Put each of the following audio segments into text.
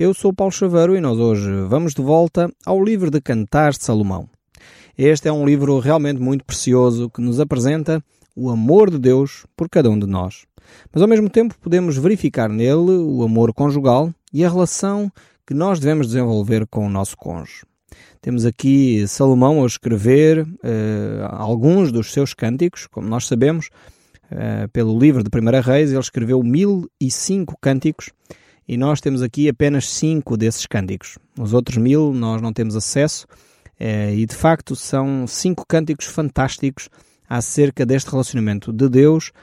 Eu sou Paulo Chaveiro e nós hoje vamos de volta ao livro de Cantares de Salomão. Este é um livro realmente muito precioso que nos apresenta o amor de Deus por cada um de nós. Mas ao mesmo tempo podemos verificar nele o amor conjugal e a relação que nós devemos desenvolver com o nosso cônjuge. Temos aqui Salomão a escrever alguns dos seus cânticos, como nós sabemos, pelo livro de 1 Reis, ele escreveu 1005 cânticos e nós temos aqui apenas 5 desses cânticos. Os outros 1000 nós não temos acesso e de facto são 5 cânticos fantásticos acerca deste relacionamento de Deus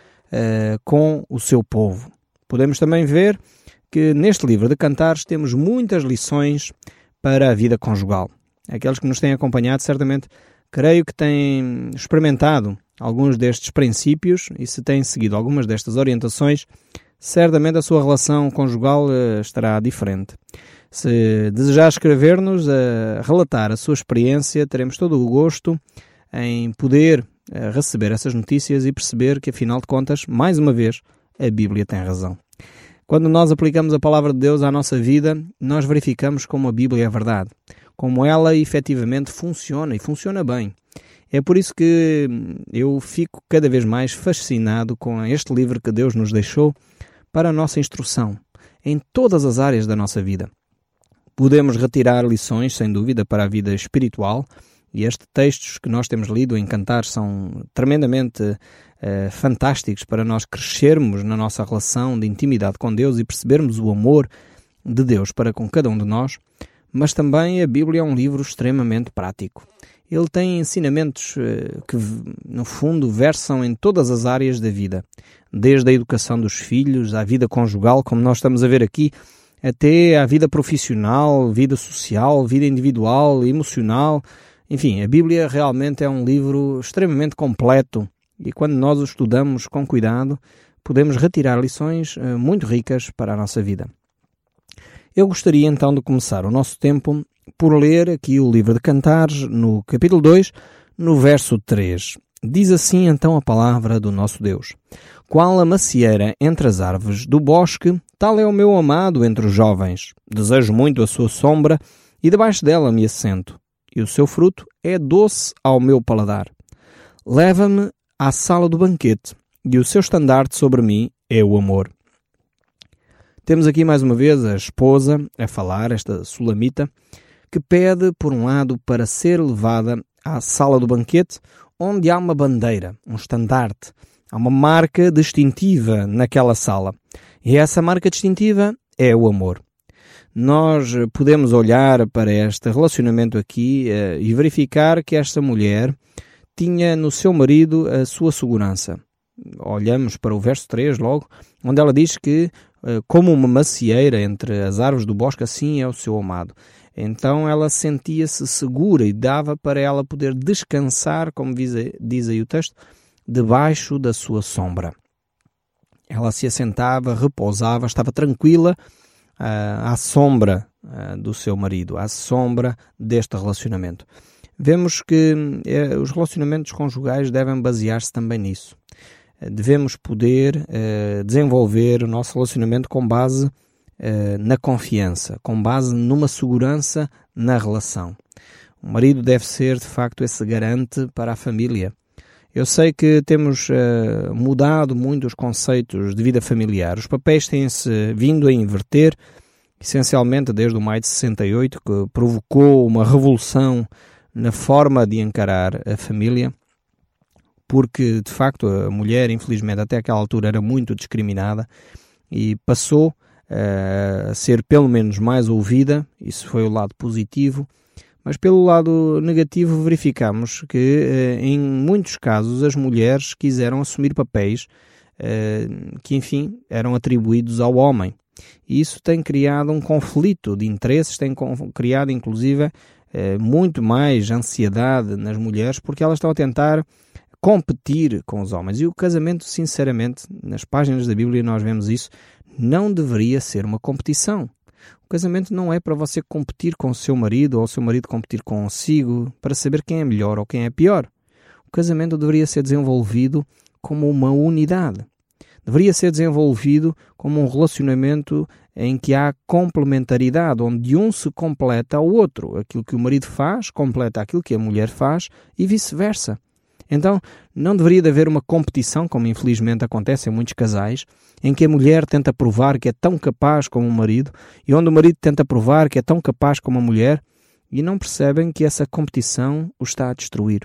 com o seu povo. Podemos também ver que neste livro de Cantares temos muitas lições para a vida conjugal. Aqueles que nos têm acompanhado, certamente, creio que têm experimentado alguns destes princípios e se têm seguido algumas destas orientações, certamente a sua relação conjugal estará diferente. Se desejar escrever-nos, relatar a sua experiência, teremos todo o gosto em poder receber essas notícias e perceber que, afinal de contas, mais uma vez, a Bíblia tem razão. Quando nós aplicamos a palavra de Deus à nossa vida, nós verificamos como a Bíblia é verdade, como ela efetivamente funciona e funciona bem. É por isso que eu fico cada vez mais fascinado com este livro que Deus nos deixou para a nossa instrução em todas as áreas da nossa vida. Podemos retirar lições, sem dúvida, para a vida espiritual, e estes textos que nós temos lido em Cantares são tremendamente fantásticos para nós crescermos na nossa relação de intimidade com Deus e percebermos o amor de Deus para com cada um de nós, mas também a Bíblia é um livro extremamente prático. Ele tem ensinamentos que, no fundo, versam em todas as áreas da vida, desde a educação dos filhos, à vida conjugal, como nós estamos a ver aqui, até à vida profissional, vida social, vida individual, emocional. Enfim, a Bíblia realmente é um livro extremamente completo e quando nós o estudamos com cuidado, podemos retirar lições muito ricas para a nossa vida. Eu gostaria então de começar o nosso tempo por ler aqui o livro de Cantares, no capítulo 2, no verso 3. Diz assim então a palavra do nosso Deus: Qual a macieira entre as árvores do bosque, tal é o meu amado entre os jovens. Desejo muito a sua sombra e debaixo dela me assento. E o seu fruto é doce ao meu paladar. Leva-me à sala do banquete, e o seu estandarte sobre mim é o amor. Temos aqui mais uma vez a esposa a falar, esta sulamita, que pede, por um lado, para ser levada à sala do banquete, onde há uma bandeira, um estandarte, há uma marca distintiva naquela sala. E essa marca distintiva é o amor. Nós podemos olhar para este relacionamento aqui e verificar que esta mulher tinha no seu marido a sua segurança. Olhamos para o verso 3 logo, onde ela diz que como uma macieira entre as árvores do bosque, assim é o seu amado. Então ela sentia-se segura e dava para ela poder descansar, como diz aí o texto, debaixo da sua sombra. Ela se assentava, repousava, estava tranquila à sombra do seu marido, à sombra deste relacionamento. Vemos que os relacionamentos conjugais devem basear-se também nisso. Devemos poder desenvolver o nosso relacionamento com base na confiança, com base numa segurança na relação. O marido deve ser, de facto, esse garante para a família. Eu sei que temos mudado muito os conceitos de vida familiar. Os papéis têm-se vindo a inverter, essencialmente desde o maio de 68, que provocou uma revolução na forma de encarar a família, porque, de facto, a mulher, infelizmente, até aquela altura era muito discriminada e passou a ser pelo menos mais ouvida. Isso foi o lado positivo, mas pelo lado negativo verificamos que em muitos casos as mulheres quiseram assumir papéis que, enfim, eram atribuídos ao homem. E isso tem criado um conflito de interesses, tem criado inclusive muito mais ansiedade nas mulheres, porque elas estão a tentar competir com os homens. E o casamento, sinceramente, nas páginas da Bíblia nós vemos isso, não deveria ser uma competição. O casamento não é para você competir com o seu marido ou o seu marido competir consigo para saber quem é melhor ou quem é pior. O casamento deveria ser desenvolvido como uma unidade. Deveria ser desenvolvido como um relacionamento em que há complementaridade, onde um se completa ao outro. Aquilo que o marido faz completa aquilo que a mulher faz e vice-versa. Então, não deveria de haver uma competição, como infelizmente acontece em muitos casais, em que a mulher tenta provar que é tão capaz como o marido e onde o marido tenta provar que é tão capaz como a mulher e não percebem que essa competição o está a destruir.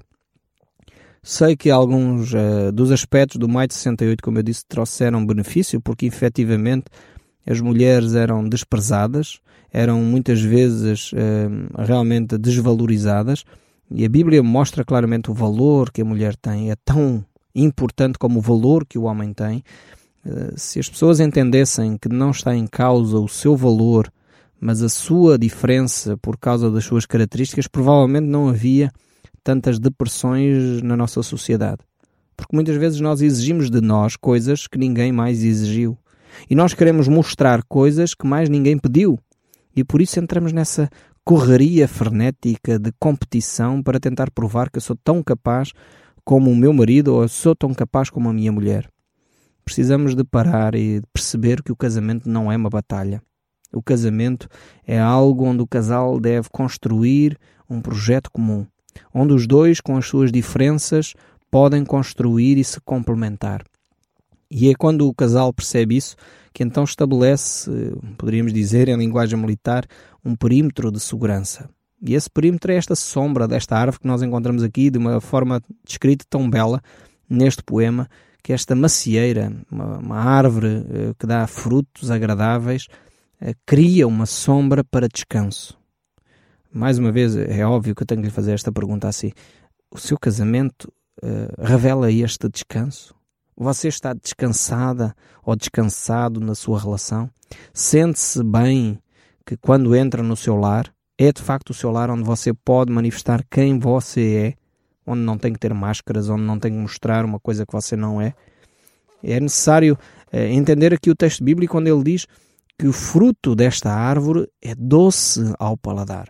Sei que alguns dos aspectos do Maio de 68, como eu disse, trouxeram benefício, porque efetivamente as mulheres eram desprezadas, eram muitas vezes realmente desvalorizadas, e a Bíblia mostra claramente o valor que a mulher tem, é tão importante como o valor que o homem tem. Se as pessoas entendessem que não está em causa o seu valor, mas a sua diferença por causa das suas características, provavelmente não havia tantas depressões na nossa sociedade. Porque muitas vezes nós exigimos de nós coisas que ninguém mais exigiu. E nós queremos mostrar coisas que mais ninguém pediu. E por isso entramos nessa correria frenética de competição para tentar provar que eu sou tão capaz como o meu marido ou eu sou tão capaz como a minha mulher. Precisamos de parar e de perceber que o casamento não é uma batalha. O casamento é algo onde o casal deve construir um projeto comum, onde os dois, com as suas diferenças, podem construir e se complementar. E é quando o casal percebe isso que então estabelece, poderíamos dizer em linguagem militar, um perímetro de segurança. E esse perímetro é esta sombra desta árvore que nós encontramos aqui de uma forma descrita tão bela neste poema, que é esta macieira, uma árvore que dá frutos agradáveis, cria uma sombra para descanso. Mais uma vez, é óbvio que eu tenho que lhe fazer esta pergunta assim. O seu casamento revela este descanso? Você está descansada ou descansado na sua relação? Sente-se bem que quando entra no seu lar, é de facto o seu lar onde você pode manifestar quem você é, onde não tem que ter máscaras, onde não tem que mostrar uma coisa que você não é? É necessário entender aqui o texto bíblico quando ele diz que o fruto desta árvore é doce ao paladar.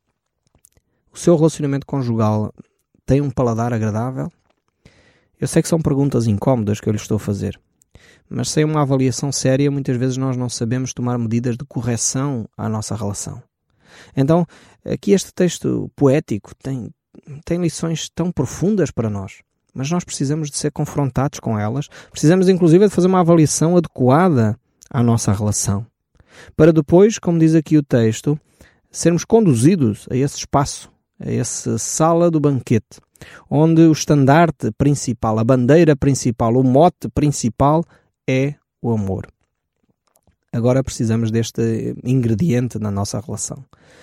O seu relacionamento conjugal tem um paladar agradável? Eu sei que são perguntas incómodas que eu lhe estou a fazer, mas sem uma avaliação séria, muitas vezes nós não sabemos tomar medidas de correção à nossa relação. Então, aqui este texto poético tem lições tão profundas para nós, mas nós precisamos de ser confrontados com elas, precisamos inclusive de fazer uma avaliação adequada à nossa relação, para depois, como diz aqui o texto, sermos conduzidos a esse espaço, a essa sala do banquete, onde o estandarte principal, a bandeira principal, o mote principal é o amor. Agora precisamos deste ingrediente na nossa relação.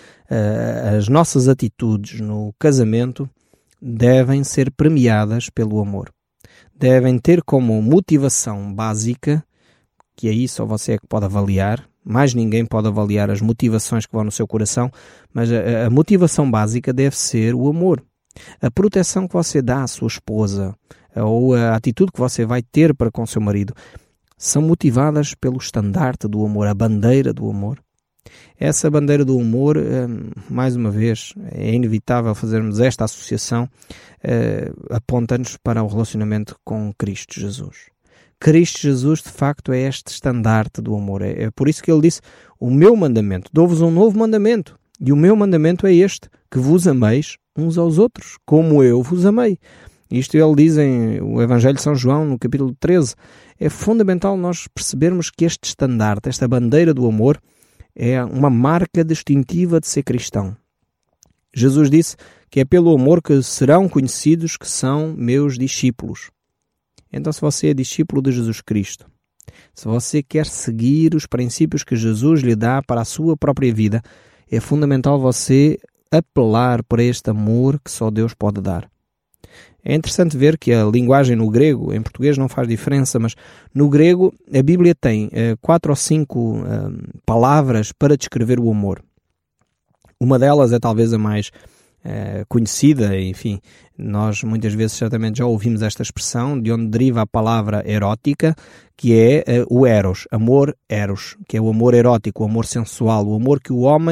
As nossas atitudes no casamento devem ser premiadas pelo amor. Devem ter como motivação básica, que aí só você é que pode avaliar, mais ninguém pode avaliar as motivações que vão no seu coração, mas a motivação básica deve ser o amor. A proteção que você dá à sua esposa ou a atitude que você vai ter para com o seu marido são motivadas pelo estandarte do amor, a bandeira do amor. Essa bandeira do amor, mais uma vez, é inevitável fazermos esta associação, aponta-nos para o relacionamento com Cristo Jesus. Cristo Jesus, de facto, é este estandarte do amor. É por isso que ele disse, o meu mandamento, dou-vos um novo mandamento, e o meu mandamento é este, que vos ameis uns aos outros, como eu vos amei. Isto ele diz em o Evangelho de São João, no capítulo 13. É fundamental nós percebermos que este estandarte, esta bandeira do amor, é uma marca distintiva de ser cristão. Jesus disse que é pelo amor que serão conhecidos que são meus discípulos. Então, se você é discípulo de Jesus Cristo, se você quer seguir os princípios que Jesus lhe dá para a sua própria vida, é fundamental você apelar para este amor que só Deus pode dar. É interessante ver que a linguagem no grego, em português não faz diferença, mas no grego a Bíblia tem 4 ou 5 palavras para descrever o amor. Uma delas é talvez a mais conhecida, enfim, nós muitas vezes certamente já ouvimos esta expressão, de onde deriva a palavra erótica, que é o eros, amor eros, que é o amor erótico, o amor sensual, o amor que o homem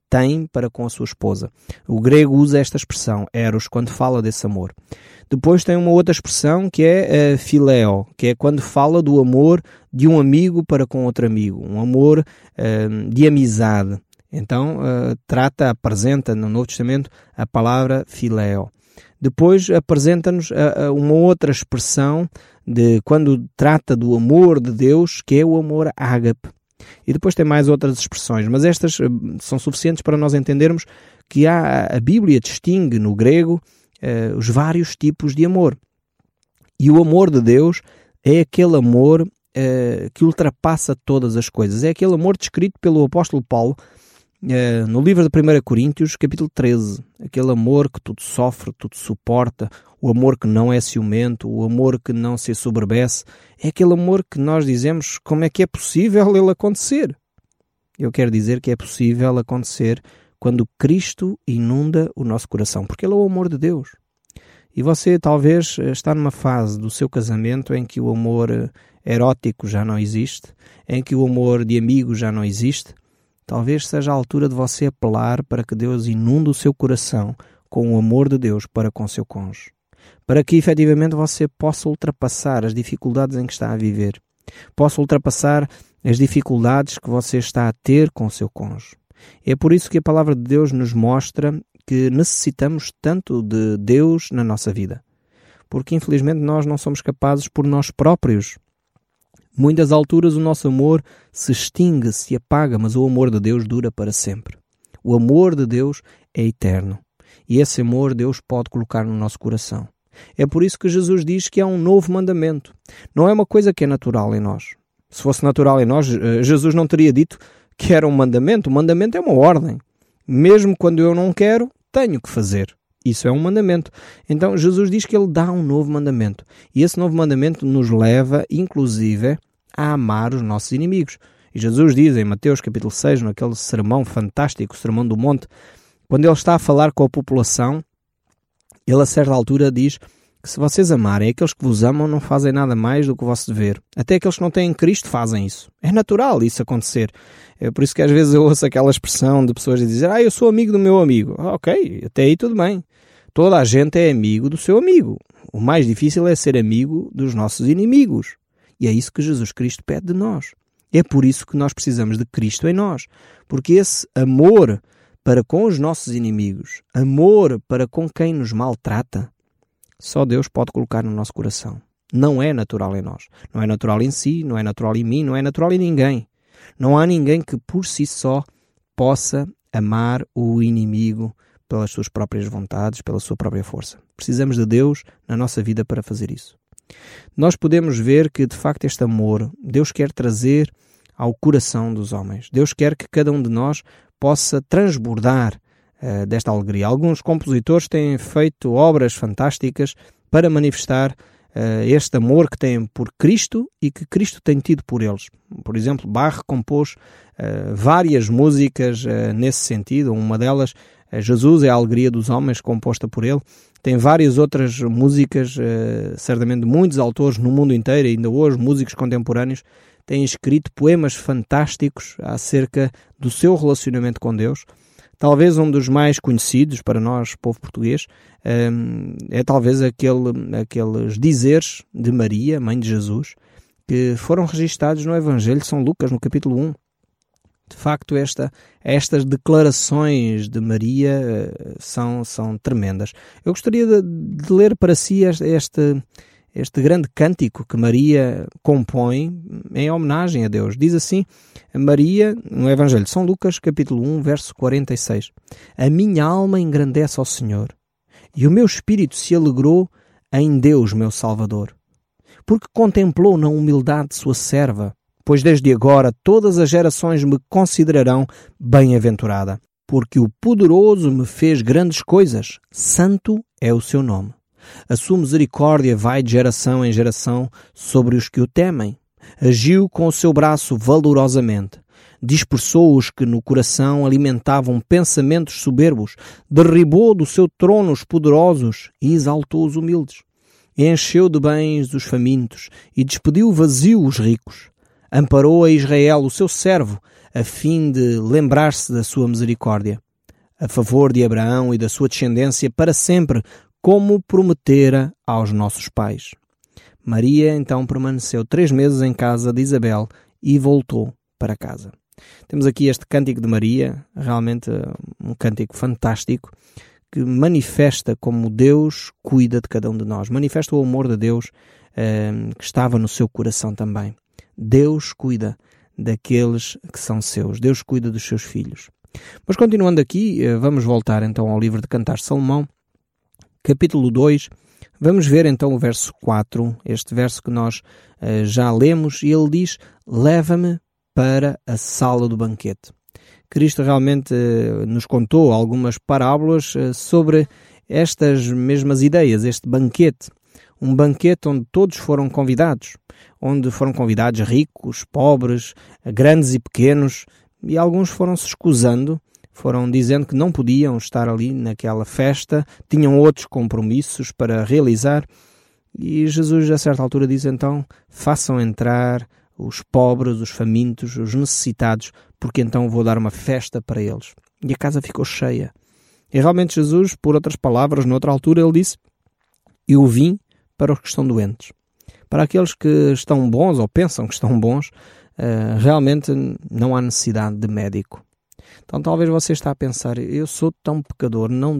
tem para com a sua esposa. O grego usa esta expressão, eros, quando fala desse amor. Depois tem uma outra expressão que é phileo, que é quando fala do amor de um amigo para com outro amigo, um amor de amizade. Então, apresenta no Novo Testamento a palavra phileo. Depois apresenta-nos uma outra expressão de quando trata do amor de Deus, que é o amor ágape. E depois tem mais outras expressões, mas estas são suficientes para nós entendermos que a Bíblia distingue no grego os vários tipos de amor. E o amor de Deus é aquele amor que ultrapassa todas as coisas. É aquele amor descrito pelo apóstolo Paulo no livro de 1 Coríntios, capítulo 13. Aquele amor que tudo sofre, tudo suporta, o amor que não é ciumento, o amor que não se soberbece. É aquele amor que nós dizemos como é que é possível ele acontecer. Eu quero dizer que é possível acontecer quando Cristo inunda o nosso coração, porque Ele é o amor de Deus. E você talvez está numa fase do seu casamento em que o amor erótico já não existe, em que o amor de amigo já não existe. Talvez seja a altura de você apelar para que Deus inunde o seu coração com o amor de Deus para com o seu cônjuge, para que efetivamente você possa ultrapassar as dificuldades em que está a viver, possa ultrapassar as dificuldades que você está a ter com o seu cônjuge. É por isso que a palavra de Deus nos mostra que necessitamos tanto de Deus na nossa vida, porque infelizmente nós não somos capazes por nós próprios. Muitas alturas o nosso amor se extingue, se apaga, mas o amor de Deus dura para sempre. O amor de Deus é eterno. E esse amor Deus pode colocar no nosso coração. É por isso que Jesus diz que há um novo mandamento. Não é uma coisa que é natural em nós. Se fosse natural em nós, Jesus não teria dito que era um mandamento. O mandamento é uma ordem. Mesmo quando eu não quero, tenho que fazer. Isso é um mandamento. Então Jesus diz que Ele dá um novo mandamento. E esse novo mandamento nos leva, inclusive, a amar os nossos inimigos. E Jesus diz em Mateus capítulo 6, naquele sermão fantástico, o Sermão do Monte, quando Ele está a falar com a população, Ele a certa altura diz que se vocês amarem aqueles que vos amam, não fazem nada mais do que o vosso dever. Até aqueles que não têm Cristo fazem isso. É natural isso acontecer. É por isso que às vezes eu ouço aquela expressão de pessoas a dizer eu sou amigo do meu amigo. Ok, até aí tudo bem. Toda a gente é amigo do seu amigo. O mais difícil é ser amigo dos nossos inimigos. E é isso que Jesus Cristo pede de nós. É por isso que nós precisamos de Cristo em nós. Porque esse amor para com os nossos inimigos, amor para com quem nos maltrata, só Deus pode colocar no nosso coração. Não é natural em nós. Não é natural em si, não é natural em mim, não é natural em ninguém. Não há ninguém que por si só possa amar o inimigo pelas suas próprias vontades, pela sua própria força. Precisamos de Deus na nossa vida para fazer isso. Nós podemos ver que, de facto, este amor, Deus quer trazer ao coração dos homens. Deus quer que cada um de nós possa transbordar desta alegria. Alguns compositores têm feito obras fantásticas para manifestar este amor que têm por Cristo e que Cristo tem tido por eles. Por exemplo, Bach compôs várias músicas nesse sentido. Uma delas, Jesus é a alegria dos homens, composta por ele. Tem várias outras músicas, certamente muitos autores no mundo inteiro, ainda hoje, músicos contemporâneos, têm escrito poemas fantásticos acerca do seu relacionamento com Deus. Talvez um dos mais conhecidos para nós, povo português, é talvez aqueles dizeres de Maria, mãe de Jesus, que foram registados no Evangelho de São Lucas, no capítulo 1. De facto, estas declarações de Maria são tremendas. Eu gostaria de ler para si este grande cântico que Maria compõe em homenagem a Deus. Diz assim, Maria, no Evangelho de São Lucas, capítulo 1, verso 46. A minha alma engrandece ao Senhor, e o meu espírito se alegrou em Deus, meu Salvador, porque contemplou na humildade de sua serva, pois desde agora todas as gerações me considerarão bem-aventurada, porque o poderoso me fez grandes coisas, santo é o seu nome. A sua misericórdia vai de geração em geração sobre os que o temem. Agiu com o seu braço valorosamente. Dispersou os que no coração alimentavam pensamentos soberbos. Derribou do seu trono os poderosos e exaltou os humildes. Encheu de bens os famintos e despediu vazio os ricos. Amparou a Israel, o seu servo, a fim de lembrar-se da sua misericórdia, a favor de Abraão e da sua descendência para sempre, como prometera aos nossos pais. Maria então permaneceu 3 meses em casa de Isabel e voltou para casa. Temos aqui este cântico de Maria, realmente um cântico fantástico, que manifesta como Deus cuida de cada um de nós. Manifesta o amor de Deus que estava no seu coração também. Deus cuida daqueles que são seus. Deus cuida dos seus filhos. Mas continuando aqui, vamos voltar então ao livro de Cantares de Salomão, capítulo 2. Vamos ver então o verso 4, este verso que nós já lemos, e ele diz: leva-me para a sala do banquete. Cristo realmente nos contou algumas parábolas sobre estas mesmas ideias, este banquete. Um banquete onde todos foram convidados, onde foram convidados ricos, pobres, grandes e pequenos, e alguns foram se escusando, foram dizendo que não podiam estar ali naquela festa, tinham outros compromissos para realizar, e Jesus a certa altura diz então: façam entrar os pobres, os famintos, os necessitados, porque então vou dar uma festa para eles. E a casa ficou cheia. E realmente Jesus, por outras palavras, noutra altura, ele disse: eu vim para os que estão doentes. Para aqueles que estão bons, ou pensam que estão bons, realmente não há necessidade de médico. Então talvez você está a pensar: eu sou tão pecador, não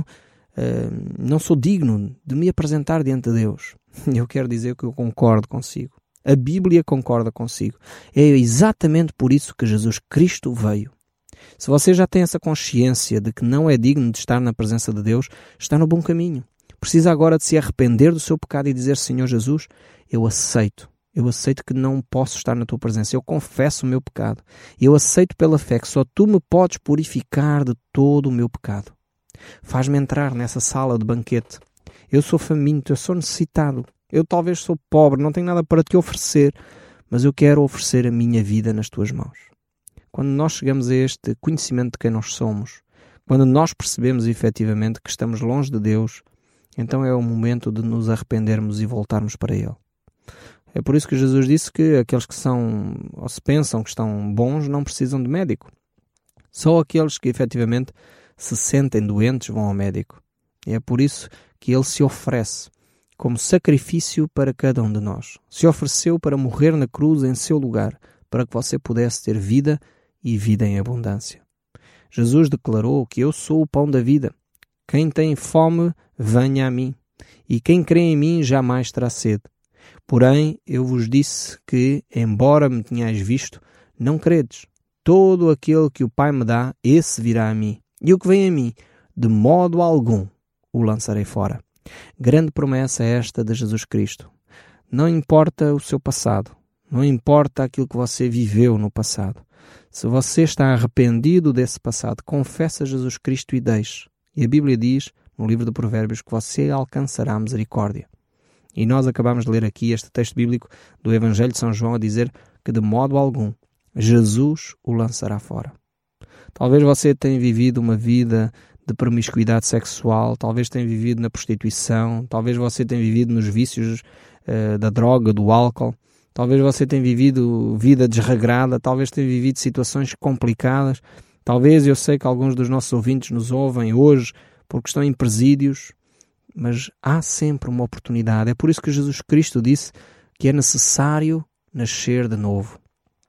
sou digno de me apresentar diante de Deus. Eu quero dizer que eu concordo consigo. A Bíblia concorda consigo. É exatamente por isso que Jesus Cristo veio. Se você já tem essa consciência de que não é digno de estar na presença de Deus, está no bom caminho. Precisa agora de se arrepender do seu pecado e dizer: Senhor Jesus, eu aceito que não posso estar na tua presença. Eu confesso o meu pecado. Eu aceito pela fé que só tu me podes purificar de todo o meu pecado. Faz-me entrar nessa sala de banquete. Eu sou faminto, eu sou necessitado. Eu talvez sou pobre, não tenho nada para te oferecer, mas eu quero oferecer a minha vida nas tuas mãos. Quando nós chegamos a este conhecimento de quem nós somos, quando nós percebemos efetivamente que estamos longe de Deus, então é o momento de nos arrependermos e voltarmos para Ele. É por isso que Jesus disse que aqueles que são, ou se pensam que estão bons, não precisam de médico. Só aqueles que efetivamente se sentem doentes vão ao médico. E é por isso que Ele se oferece como sacrifício para cada um de nós. Se ofereceu para morrer na cruz em seu lugar, para que você pudesse ter vida e vida em abundância. Jesus declarou que eu sou o pão da vida. Quem tem fome, venha a mim, e quem crê em mim jamais terá sede. Porém, eu vos disse que, embora me tenhais visto, não credes. Todo aquele que o Pai me dá, esse virá a mim. E o que vem a mim, de modo algum, o lançarei fora. Grande promessa esta de Jesus Cristo. Não importa o seu passado, não importa aquilo que você viveu no passado. Se você está arrependido desse passado, confessa Jesus Cristo e deixe. E a Bíblia diz, no livro de Provérbios, que você alcançará a misericórdia. E nós acabamos de ler aqui este texto bíblico do Evangelho de São João a dizer que de modo algum Jesus o lançará fora. Talvez você tenha vivido uma vida de promiscuidade sexual, talvez tenha vivido na prostituição, talvez você tenha vivido nos vícios da droga, do álcool, talvez você tenha vivido vida desregrada, talvez tenha vivido situações complicadas, talvez eu sei que alguns dos nossos ouvintes nos ouvem hoje porque estão em presídios, mas há sempre uma oportunidade. É por isso que Jesus Cristo disse que é necessário nascer de novo.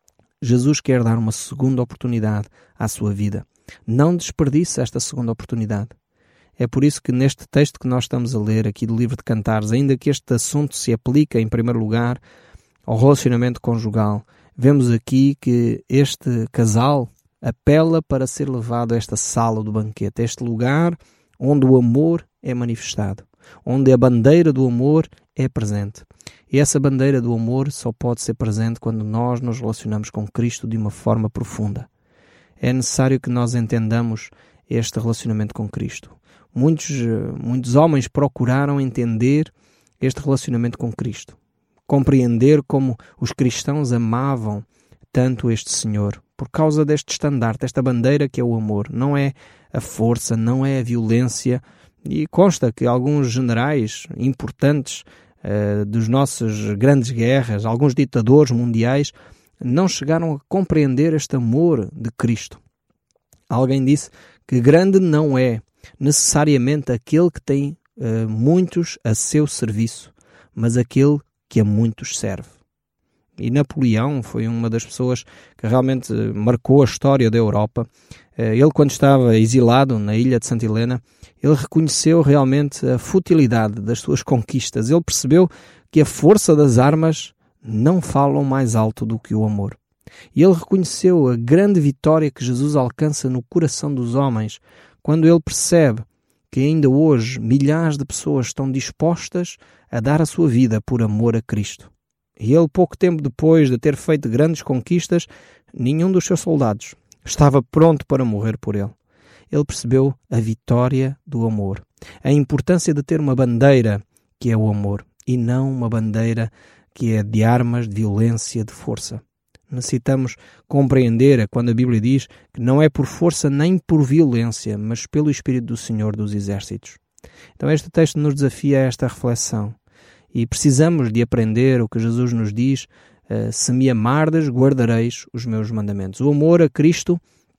Jesus quer dar uma segunda oportunidade à sua vida. Não desperdice esta segunda oportunidade. É por isso que neste texto que nós estamos a ler aqui do livro de Cantares, ainda que este assunto se aplica em primeiro lugar ao relacionamento conjugal, vemos aqui que este casal apela para ser levado a esta sala do banquete, a este lugar onde o amor é manifestado, onde a bandeira do amor é presente. E essa bandeira do amor só pode ser presente quando nós nos relacionamos com Cristo de uma forma profunda. É necessário que nós entendamos este relacionamento com Cristo. Muitos homens procuraram entender este relacionamento com Cristo, compreender como os cristãos amavam tanto este Senhor, por causa deste estandarte, esta bandeira que é o amor. Não é a força, não é a violência. E consta que alguns generais importantes dos nossas grandes guerras, alguns ditadores mundiais, não chegaram a compreender este amor de Cristo. Alguém disse que grande não é necessariamente aquele que tem muitos a seu serviço, mas aquele que a muitos serve. E Napoleão foi uma das pessoas que realmente marcou a história da Europa. Ele, quando estava exilado na ilha de Santa Helena, ele reconheceu realmente a futilidade das suas conquistas. Ele percebeu que a força das armas não falam mais alto do que o amor. E ele reconheceu a grande vitória que Jesus alcança no coração dos homens, quando ele percebe que ainda hoje milhares de pessoas estão dispostas a dar a sua vida por amor a Cristo. E ele, pouco tempo depois de ter feito grandes conquistas, nenhum dos seus soldados estava pronto para morrer por ele. Ele percebeu a vitória do amor, a importância de ter uma bandeira que é o amor, e não uma bandeira que é de armas, de violência, de força. Necessitamos compreender quando a Bíblia diz que não é por força nem por violência, mas pelo Espírito do Senhor dos Exércitos. Então este texto nos desafia a esta reflexão. E precisamos de aprender o que Jesus nos diz: se me amardes, guardareis os meus mandamentos. O amor a Cristo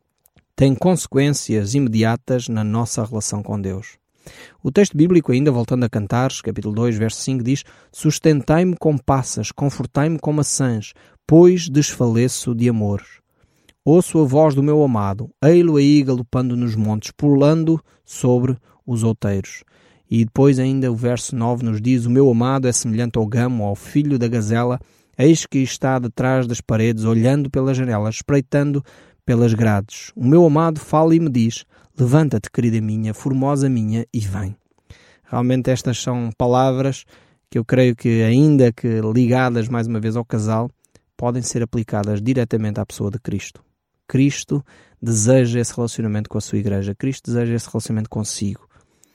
tem consequências imediatas na nossa relação com Deus. O texto bíblico, ainda voltando a Cantares, capítulo 2, verso 5, diz: sustentai-me com passas, confortai-me com maçãs, pois desfaleço de amor. Ouço a voz do meu amado, ei-lo aí galopando nos montes, pulando sobre os outeiros. E depois ainda o verso 9 nos diz: o meu amado é semelhante ao gamo, ao filho da gazela, eis que está detrás das paredes, olhando pela janela, espreitando pelas grades. O meu amado fala e me diz: levanta-te, querida minha, formosa minha, e vem. Realmente estas são palavras que eu creio que, ainda que ligadas mais uma vez ao casal, podem ser aplicadas diretamente à pessoa de Cristo. Cristo deseja esse relacionamento com a sua igreja. Cristo deseja esse relacionamento consigo.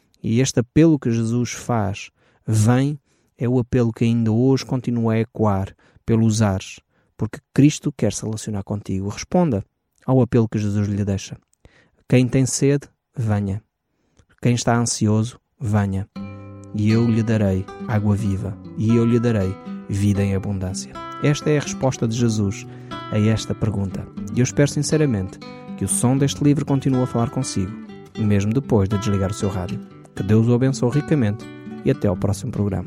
E este apelo que Jesus faz, vem, é o apelo que ainda hoje continua a ecoar pelos ares, porque Cristo quer se relacionar contigo. Responda ao apelo que Jesus lhe deixa. Quem tem sede, venha. Quem está ansioso, venha. E eu lhe darei água viva, e eu lhe darei vida em abundância. Esta é a resposta de Jesus a esta pergunta. E eu espero sinceramente que o som deste livro continue a falar consigo, mesmo depois de desligar o seu rádio. Que Deus o abençoe ricamente e até ao próximo programa.